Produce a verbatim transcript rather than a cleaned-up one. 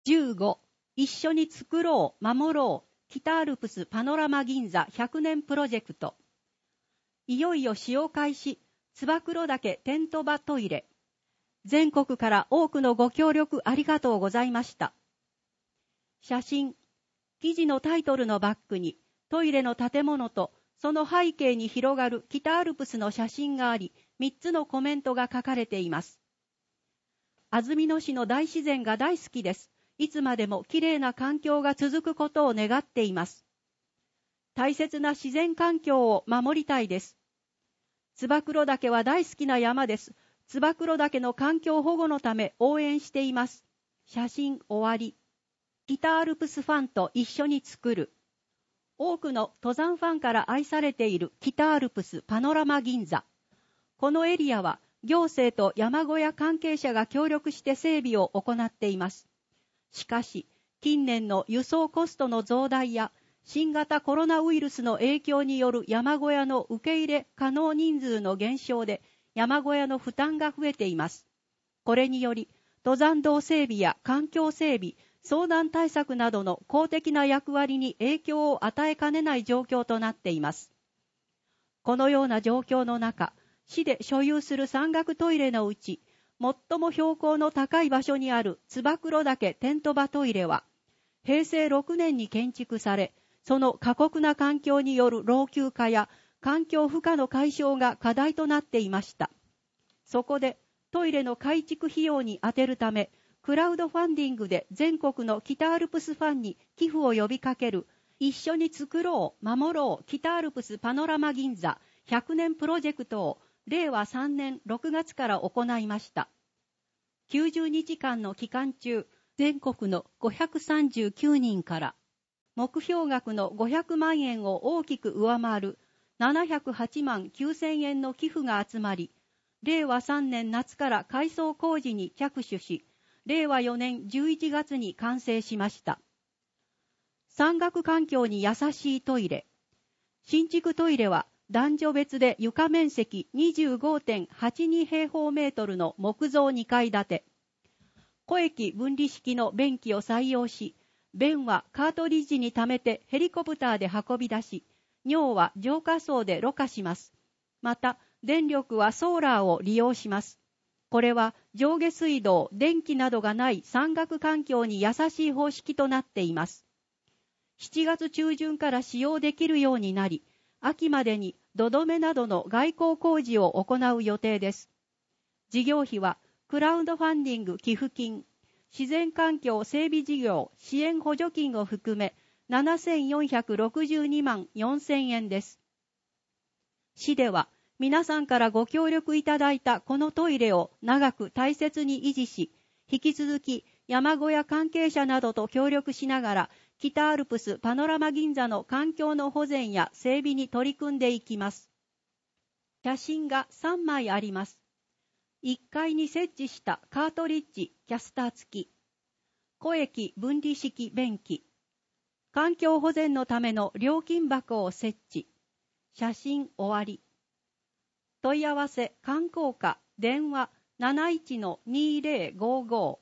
じゅうご、一緒に作ろう、守ろう、北アルプスパノラマ銀座ひゃくねんプロジェクト。いよいよ使用開始、燕岳テント場トイレ。全国から多くのご協力ありがとうございました。写真、記事のタイトルのバックにトイレの建物とその背景に広がる北アルプスの写真があり、みっつのコメントが書かれています。安曇野市の大自然が大好きです。いつまでもきれいな環境が続くことを願っています。大切な自然環境を守りたいです。燕岳は大好きな山です。燕岳の環境保護のため応援しています。写真終わり。北アルプスファンと一緒に作る。多くの登山ファンから愛されている北アルプスパノラマ銀座。このエリアは行政と山小屋関係者が協力して整備を行っています。しかし、近年の輸送コストの増大や新型コロナウイルスの影響による山小屋の受け入れ可能人数の減少で山小屋の負担が増えています。これにより、登山道整備や環境整備、遭難対策などの公的な役割に影響を与えかねない状況となっています。このような状況の中、市で所有する山岳トイレのうち、最も標高の高い場所にある燕岳テント場トイレは、へいせいろくねんに建築され、その過酷な環境による老朽化や環境負荷の解消が課題となっていました。そこで、トイレの改築費用に充てるため、クラウドファンディングで全国の北アルプスファンに寄付を呼びかける、一緒に作ろう、守ろう、北アルプスパノラマ銀座ひゃくねんプロジェクトをれいわさんねんろくがつから行いました。きゅうじゅうにちかんの期間中、全国のごひゃくさんじゅうきゅうにんから目標額のごひゃくまんえんを大きく上回るななひゃくはちまんきゅうせんえんの寄付が集まり、れいわさんねん夏から改装工事に着手し、れいわよねんじゅういちがつに完成しました。山岳環境に優しいトイレ。新築トイレは男女別で床面積 にじゅうごてんはちに 平方メートルの木造にかい建て。湖液分離式の便器を採用し、便はカートリッジに溜めてヘリコプターで運び出し、尿は浄化槽でろ過します。また、電力はソーラーを利用します。これは上下水道、電気などがない山岳環境に優しい方式となっています。しちがつちゅうじゅんから使用できるようになり、秋までに土留めなどの外構工事を行う予定です。事業費はクラウドファンディング寄付金、自然環境整備事業支援補助金を含めななせんよんひゃくろくじゅうにまんよんせんえんです。市では皆さんからご協力いただいたこのトイレを長く大切に維持し、引き続き山小屋関係者などと協力しながら、北アルプスパノラマ銀座の環境の保全や整備に取り組んでいきます。写真がさんまいあります。いっかいに設置したカートリッジキャスター付き、湖液分離式便器、環境保全のための料金箱を設置。写真終わり。問い合わせ観光課電話 なないちのにーぜろごご